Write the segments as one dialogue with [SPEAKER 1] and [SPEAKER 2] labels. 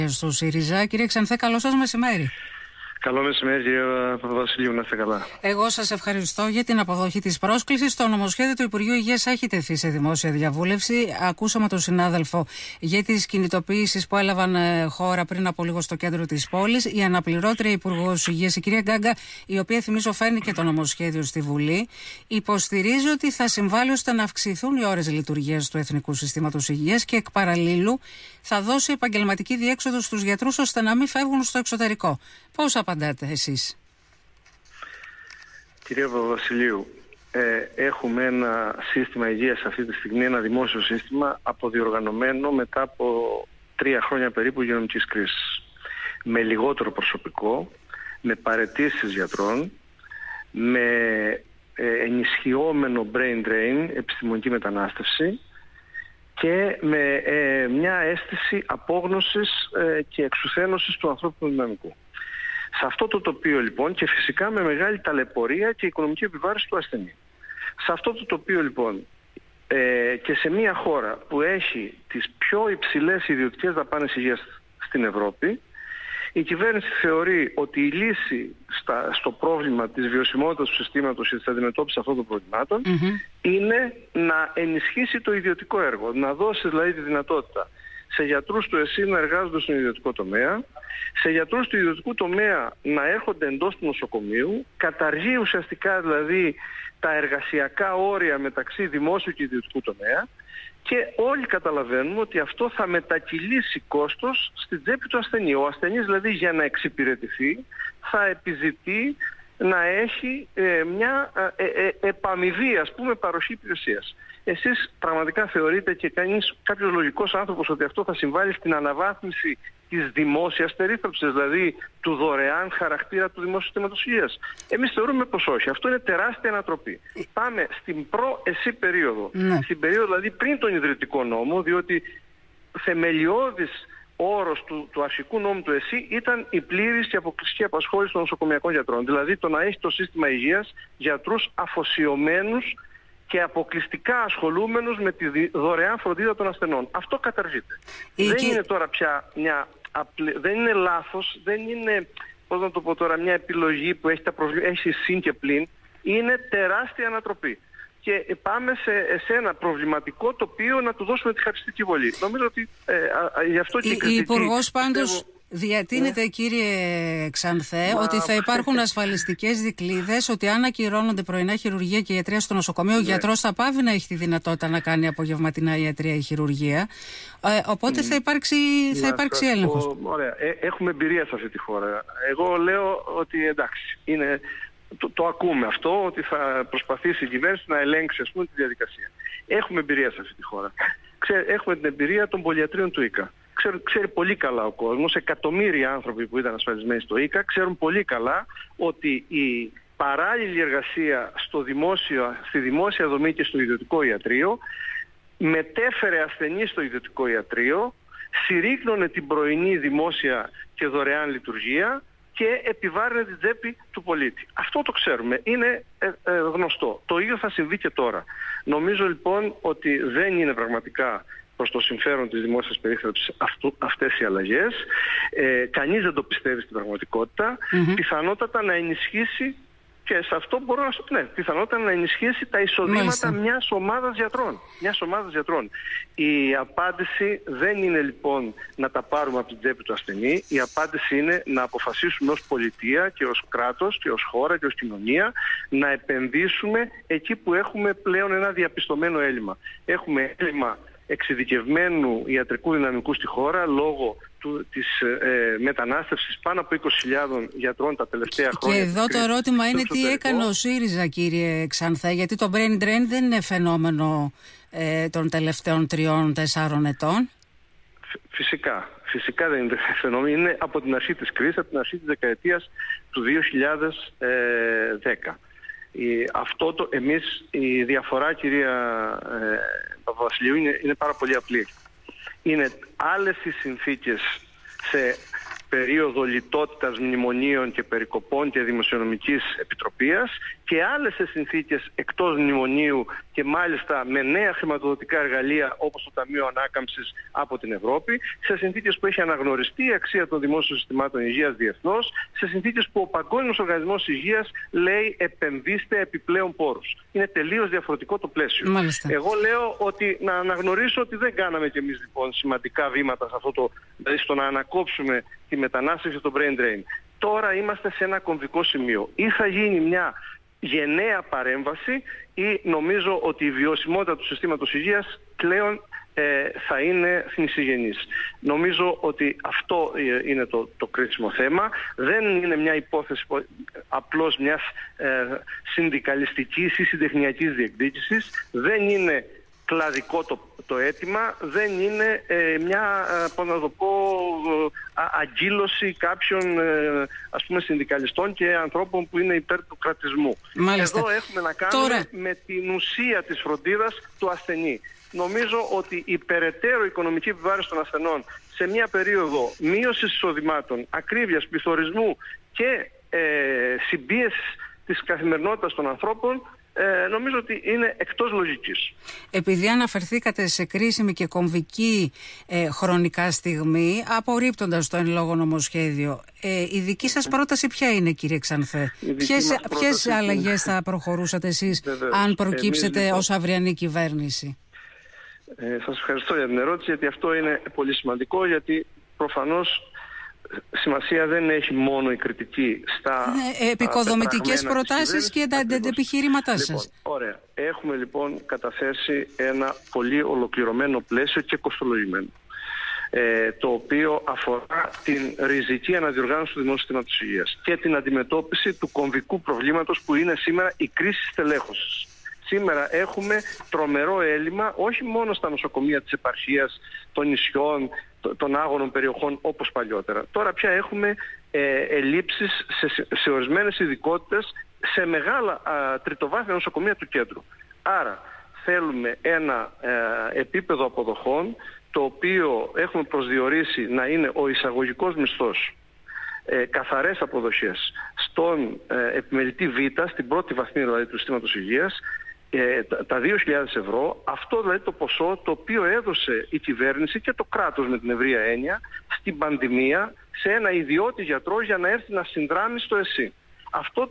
[SPEAKER 1] Στο ΣΥΡΙΖΑ. Κύριε Ξανθέ, καλό σας μεσημέρι.
[SPEAKER 2] Καλό μεσημέρι, κύριε Παπαβασιλείου, να είστε καλά.
[SPEAKER 1] Εγώ σας ευχαριστώ για την αποδοχή της πρόσκλησης. Το νομοσχέδιο του Υπουργείου Υγείας έχει τεθεί σε δημόσια διαβούλευση. Ακούσαμε τον συνάδελφο για τις κινητοποιήσεις που έλαβαν χώρα πριν από λίγο στο κέντρο της πόλης. Η αναπληρώτρια Υπουργός Υγείας, η κυρία Γκάγκα, η οποία θυμίζω φέρνει και το νομοσχέδιο στη Βουλή, υποστηρίζει ότι θα συμβάλλει ώστε να αυξηθούν οι ώρες λειτουργίας του Εθνικού Συστήματος Υγείας και εκ παραλλήλου θα δώσει επαγγελματική διέξοδο στους γιατρούς ώστε να μην φεύγουν στο εξωτερικό. Πώς απαντάτε εσείς?
[SPEAKER 2] Κυρία Παπαβασιλείου, έχουμε ένα σύστημα υγείας αυτή τη στιγμή, ένα δημόσιο σύστημα αποδιοργανωμένο μετά από 3 χρόνια περίπου υγειονομικής κρίσης. Με λιγότερο προσωπικό, με παραιτήσεις γιατρών, με ενισχυόμενο brain drain, επιστημονική μετανάστευση, και με μια αίσθηση απόγνωσης και εξουθένωσης του ανθρώπινου δυναμικού. Σε αυτό το τοπίο λοιπόν, και φυσικά με μεγάλη ταλαιπωρία και οικονομική επιβάρυνση του ασθενή. Σε αυτό το τοπίο λοιπόν και σε μια χώρα που έχει τις πιο υψηλές ιδιωτικές δαπάνες υγείας στην Ευρώπη, η κυβέρνηση θεωρεί ότι η λύση στο πρόβλημα της βιωσιμότητας του συστήματος και της αντιμετώπισης αυτών των προβλημάτων είναι να ενισχύσει το ιδιωτικό έργο, να δώσει δηλαδή τη δυνατότητα σε γιατρούς του ΕΣΥ να εργάζονται στον ιδιωτικό τομέα, σε γιατρούς του ιδιωτικού τομέα να έρχονται εντός του νοσοκομείου, καταργεί ουσιαστικά δηλαδή τα εργασιακά όρια μεταξύ δημόσιου και ιδιωτικού τομέα, και όλοι καταλαβαίνουμε ότι αυτό θα μετακυλήσει κόστος στην τσέπη του ασθενή. Ο ασθενής δηλαδή για να εξυπηρετηθεί θα επιζητεί να έχει μια επαμοιβή, ας πούμε, παροχή υπηρεσίας. Εσείς πραγματικά θεωρείτε, και κάποιος λογικός άνθρωπος, ότι αυτό θα συμβάλλει στην αναβάθμιση της δημόσιας περίθαλψης, δηλαδή του δωρεάν χαρακτήρα του δημόσιου συστήματος υγείας? Εμείς θεωρούμε πως όχι. Αυτό είναι τεράστια ανατροπή. Πάμε στην προ-ΕΣΥ περίοδο, στην περίοδο δηλαδή πριν τον ιδρυτικό νόμο, διότι θεμελιώδης όρος του αρχικού νόμου του ΕΣΥ ήταν η πλήρης και αποκλειστική απασχόληση των νοσοκομιακών γιατρών. Δηλαδή το να έχει το σύστημα υγείας γιατρούς αφοσιωμένους και αποκλειστικά ασχολούμενους με τη δωρεάν φροντίδα των ασθενών. Αυτό καταργείται. Δεν είναι τώρα πια δεν είναι λάθος, δεν είναι, πώς να το πω τώρα, μια επιλογή που έχει συν και πλην. Είναι τεράστια ανατροπή. Και πάμε σε ένα προβληματικό τοπίο να του δώσουμε τη χαριστική βολή. Νομίζω ότι γι' αυτό και η κριτική...
[SPEAKER 1] Η Υπουργός πάντως διατείνεται, κύριε Ξανθέ, ότι θα υπάρχουν ασφαλιστικές δικλείδες, ότι αν ακυρώνονται πρωινά χειρουργία και ιατρία στο νοσοκομείο, ο γιατρός θα πάβει να έχει τη δυνατότητα να κάνει απογευματινά ιατρία ή χειρουργία. Οπότε θα υπάρξει έλεγχος.
[SPEAKER 2] Ωραία. Έχουμε εμπειρία σε αυτή τη χώρα. Εγώ λέω ότι εντάξει, το ακούμε αυτό, ότι θα προσπαθήσει η κυβέρνηση να ελέγξει, ας πούμε, τη διαδικασία. Έχουμε εμπειρία σε αυτή τη χώρα. Έχουμε την εμπειρία των πολυιατρίων του ΙΚΑ. Ξέρει πολύ καλά ο κόσμος, εκατομμύρια άνθρωποι που ήταν ασφαλισμένοι στο ΙΚΑ, ξέρουν πολύ καλά ότι η παράλληλη εργασία στη δημόσια δομή και στο ιδιωτικό ιατρείο μετέφερε ασθενείς στο ιδιωτικό ιατρείο, συρρίκνωνε την πρωινή δημόσια και δωρεάν λειτουργία και επιβάρυνε την τσέπη του πολίτη. Αυτό το ξέρουμε. Είναι γνωστό. Το ίδιο θα συμβεί και τώρα. Νομίζω λοιπόν ότι δεν είναι πραγματικά προς το συμφέρον της δημόσιας περίθαλψης αυτές οι αλλαγές. Κανείς δεν το πιστεύει στην πραγματικότητα. Πιθανότατα να ενισχύσει, και σε αυτό μπορώ να σου πω, πιθανότατα να ενισχύσει τα εισοδήματα μιας ομάδας γιατρών. Η απάντηση δεν είναι λοιπόν να τα πάρουμε από την τσέπη του ασθενή. Η απάντηση είναι να αποφασίσουμε ως πολιτεία και ως κράτος και ως χώρα και ως κοινωνία να επενδύσουμε εκεί που έχουμε πλέον ένα διαπιστωμένο έλλειμμα. Έχουμε έλλειμμα εξειδικευμένου ιατρικού δυναμικού στη χώρα λόγω της μετανάστευσης πάνω από 20.000 γιατρών τα τελευταία χρόνια.
[SPEAKER 1] Και εδώ το ερώτημα είναι τι έκανε ο ΣΥΡΙΖΑ, κύριε Ξανθέ, γιατί το brain drain δεν είναι φαινόμενο των τελευταίων 3-4 ετών. Φυσικά δεν είναι φαινόμενο. Είναι από την αρχή της κρίσης, από την αρχή της δεκαετίας του 2010. Η διαφορά, κυρία Παπαβασιλείου, είναι πάρα πολύ απλή. Είναι άλλες οι συνθήκες σε
[SPEAKER 2] περίοδο λιτότητας μνημονίων και περικοπών και δημοσιονομικής επιτροπίας, και άλλες σε συνθήκες εκτός μνημονίου και μάλιστα με νέα χρηματοδοτικά εργαλεία όπως το Ταμείο Ανάκαμψης από την Ευρώπη, σε συνθήκες που έχει αναγνωριστεί η αξία των δημόσιων συστημάτων υγείας διεθνώς, σε συνθήκες που ο Παγκόσμιος Οργανισμός Υγείας λέει επενδύστε επιπλέον πόρους. Είναι τελείως διαφορετικό το πλαίσιο.
[SPEAKER 1] Μάλιστα.
[SPEAKER 2] Εγώ λέω ότι να αναγνωρίσω ότι δεν κάναμε κι εμείς λοιπόν σημαντικά βήματα σε αυτό το, δηλαδή στο να ανακόψουμε τη μετανάστευση και το brain drain. Τώρα είμαστε σε ένα κομβικό σημείο. Ή θα γίνει μια γενναία παρέμβαση ή νομίζω ότι η βιωσιμότητα του συστήματος υγείας πλέον θα είναι θνησιγενής. Νομίζω ότι αυτό είναι το κρίσιμο θέμα. Δεν είναι μια υπόθεση απλώς μιας συνδικαλιστικής ή συντεχνιακής διεκδίκησης. Δεν είναι κλαδικό το αίτημα, δεν είναι μια, πώς να το πω, αγκύλωση κάποιων ας πούμε συνδικαλιστών και ανθρώπων που είναι υπέρ του κρατισμού.
[SPEAKER 1] Μάλιστα.
[SPEAKER 2] Εδώ έχουμε να κάνουμε με την ουσία της φροντίδας του ασθενή. Νομίζω ότι η περαιτέρω οικονομική επιβάρυνση των ασθενών σε μια περίοδο μείωσης εισοδημάτων, ακρίβειας, πληθωρισμού και συμπίεσης της καθημερινότητας των ανθρώπων, νομίζω ότι είναι εκτός λογικής.
[SPEAKER 1] Επειδή αναφερθήκατε σε κρίσιμη και κομβική χρονικά στιγμή, απορρίπτοντας το εν λόγω νομοσχέδιο, η δική σας πρόταση ποια είναι, κύριε Ξανθέ? Ποιες αλλαγές θα προχωρούσατε εσείς αν προκύψετε ως αυριανή κυβέρνηση?
[SPEAKER 2] Σας ευχαριστώ για την ερώτηση, γιατί αυτό είναι πολύ σημαντικό, γιατί προφανώς σημασία δεν έχει μόνο η κριτική στα
[SPEAKER 1] επικοδομητικές προτάσεις και τα επιχειρήματά σας.
[SPEAKER 2] Λοιπόν, ωραία. Έχουμε λοιπόν καταθέσει ένα πολύ ολοκληρωμένο πλαίσιο και κοστολογημένο, το οποίο αφορά την ριζική αναδιοργάνωση του δημόσιου συστήματος υγείας και την αντιμετώπιση του κομβικού προβλήματος που είναι σήμερα η κρίση στελέχωσης. Σήμερα έχουμε τρομερό έλλειμμα όχι μόνο στα νοσοκομεία της επαρχίας, των νησιών, των άγωνων περιοχών όπως παλιότερα. Τώρα πια έχουμε ελλείψεις σε ορισμένες ειδικότητες σε μεγάλα τριτοβάθμια νοσοκομεία του κέντρου. Άρα θέλουμε ένα επίπεδο αποδοχών το οποίο έχουμε προσδιορίσει να είναι ο εισαγωγικός μισθός, καθαρές αποδοχές στον επιμελητή Β, στην πρώτη βαθμίδα δηλαδή του συστήματος υγείας, τα 2.000 ευρώ, αυτό δηλαδή το ποσό το οποίο έδωσε η κυβέρνηση και το κράτος με την ευρεία έννοια στην πανδημία σε ένα ιδιώτη γιατρό για να έρθει να συνδράμει στο ΕΣΥ. Αυτό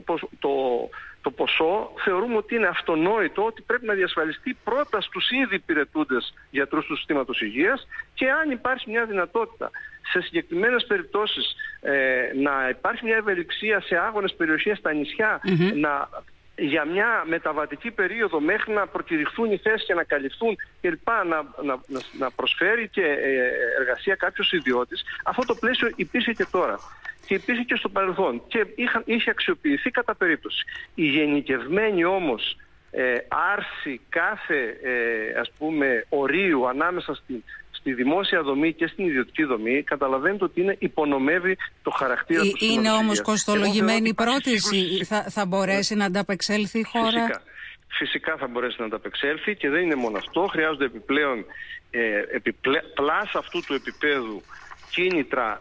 [SPEAKER 2] το ποσό θεωρούμε ότι είναι αυτονόητο ότι πρέπει να διασφαλιστεί πρώτα στους ήδη υπηρετούντες γιατρούς του συστήματος υγείας, και αν υπάρχει μια δυνατότητα σε συγκεκριμένες περιπτώσεις να υπάρχει μια ευελιξία σε άγονες περιοχές στα νησιά, για μια μεταβατική περίοδο μέχρι να προκηρυχθούν οι θέσεις και να καλυφθούν κλπ. Να προσφέρει και εργασία κάποιος ιδιώτης. Αυτό το πλαίσιο υπήρχε και τώρα και υπήρχε και στο παρελθόν και είχε αξιοποιηθεί κατά περίπτωση. Η γενικευμένη όμως άρση κάθε ας πούμε ορίου ανάμεσα στη δημόσια δομή και στην ιδιωτική δομή, καταλαβαίνετε ότι υπονομεύει το χαρακτήρα του συστήματος.
[SPEAKER 1] Είναι όμως κοστολογημένη η πρόταση. Θα μπορέσει να ανταπεξέλθει η χώρα?
[SPEAKER 2] Φυσικά θα μπορέσει να ανταπεξέλθει, και δεν είναι μόνο αυτό. Χρειάζονται επιπλέον πλάσα αυτού του επίπεδου κίνητρα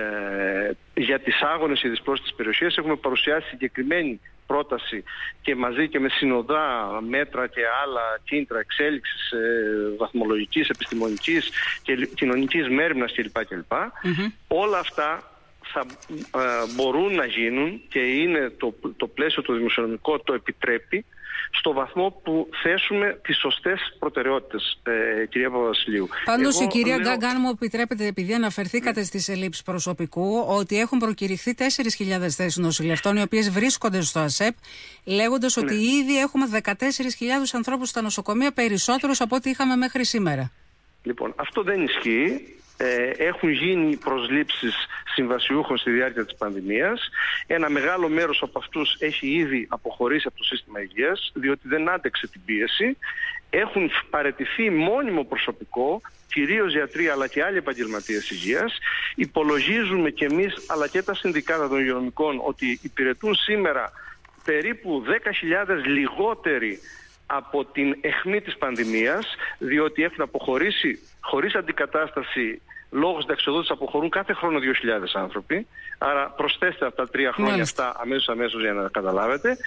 [SPEAKER 2] για τις άγονες ή δυσπρόσιτες περιοχές. Έχουμε παρουσιάσει συγκεκριμένη πρόταση και μαζί και με συνοδά μέτρα και άλλα κίνητρα εξέλιξης βαθμολογικής, επιστημονικής και κοινωνικής μέριμνας κλπ. Όλα αυτά θα μπορούν να γίνουν, και είναι το πλαίσιο το δημοσιονομικό το επιτρέπει, στο βαθμό που θέσουμε τις σωστές προτεραιότητες, κυρία Παπαβασιλείου.
[SPEAKER 1] Πάντως η κυρία Γκάγκα, αν μου επιτρέπετε, επειδή αναφερθήκατε στις ελλείψεις προσωπικού, ότι έχουν προκηρυχθεί 4.000 θέσεις νοσηλευτών, οι οποίες βρίσκονται στο ΑΣΕΠ, λέγοντας ότι ήδη έχουμε 14.000 ανθρώπους στα νοσοκομεία, περισσότερους από ό,τι είχαμε μέχρι σήμερα.
[SPEAKER 2] Λοιπόν, αυτό δεν ισχύει. Έχουν γίνει προσλήψεις συμβασιούχων στη διάρκεια της πανδημίας. Ένα μεγάλο μέρος από αυτούς έχει ήδη αποχωρήσει από το σύστημα υγείας, διότι δεν άντεξε την πίεση. Έχουν παραιτηθεί μόνιμο προσωπικό, κυρίως γιατροί αλλά και άλλοι επαγγελματίες υγείας. Υπολογίζουμε και εμείς αλλά και τα συνδικάτα των υγειονομικών ότι υπηρετούν σήμερα περίπου 10.000 λιγότεροι από την αιχμή της πανδημίας, διότι έχουν αποχωρήσει χωρίς αντικατάσταση λόγω συνταξιοδότησης αποχωρούν κάθε χρόνο 2.000 άνθρωποι. Άρα προσθέστε αυτά τα 3 χρόνια αυτά αμέσως για να καταλάβετε.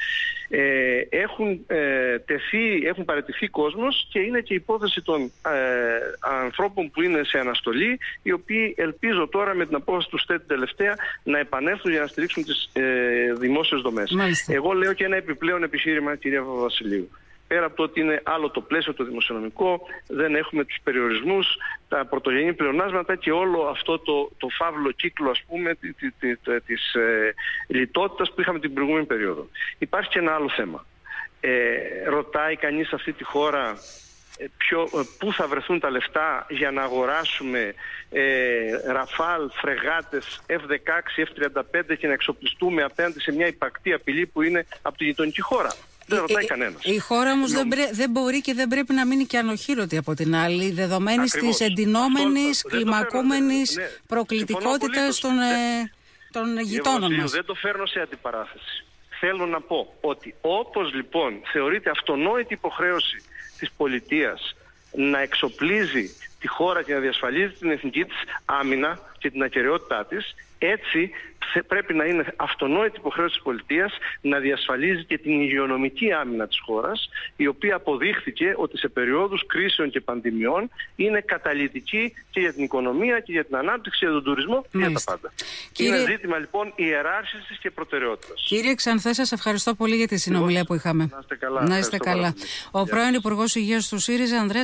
[SPEAKER 2] Έχουν παραιτηθεί κόσμος και είναι και η υπόθεση των ανθρώπων που είναι σε αναστολή, οι οποίοι ελπίζω τώρα με την απόφαση του ΣΤΕ τελευταία να επανέλθουν για να στηρίξουν τις δημόσιες δομές. Εγώ λέω και ένα επιπλέον επιχείρημα, κυρία Παπαβασιλείου. Πέρα από το ότι είναι άλλο το πλαίσιο το δημοσιονομικό, δεν έχουμε τους περιορισμούς, τα πρωτογενή πλεονάσματα και όλο αυτό το φαύλο κύκλο, ας πούμε, της λιτότητας που είχαμε την προηγούμενη περίοδο. Υπάρχει και ένα άλλο θέμα. Ρωτάει κανείς σε αυτή τη χώρα πού θα βρεθούν τα λεφτά για να αγοράσουμε Ραφάλ, φρεγάτες, F-16, F-35 και να εξοπλιστούμε απέναντι σε μια υπαρκτή απειλή που είναι από τη γειτονική χώρα. Δεν ρωτάει κανένας.
[SPEAKER 1] Η χώρα όμως δεν μπορεί και δεν πρέπει να μείνει και ανοχήρωτη από την άλλη, δεδομένης της εντυνόμενης, κλιμακούμενης προκλητικότητας των γειτόνων μας.
[SPEAKER 2] Δεν το φέρνω σε αντιπαράθεση. Θέλω να πω ότι όπως λοιπόν θεωρείται αυτονόητη υποχρέωση της πολιτείας να εξοπλίζει τη χώρα και να διασφαλίζει την εθνική της άμυνα και την ακεραιότητά της, έτσι πρέπει να είναι αυτονόητη υποχρέωση της πολιτείας να διασφαλίζει και την υγειονομική άμυνα της χώρας, η οποία αποδείχθηκε ότι σε περιόδους κρίσεων και πανδημιών είναι καταλυτική και για την οικονομία και για την ανάπτυξη, για τον τουρισμό και για τα πάντα. Είναι ζήτημα λοιπόν ιεράρχησης και προτεραιότητας.
[SPEAKER 1] Κύριε Ξανθέ, σας ευχαριστώ πολύ για τη συνομιλία που είχαμε.
[SPEAKER 2] Να είστε καλά.
[SPEAKER 1] Να είστε καλά. Ο πρώην Υπουργός Υγείας του ΣΥΡΙΖΑ, Ανδρέας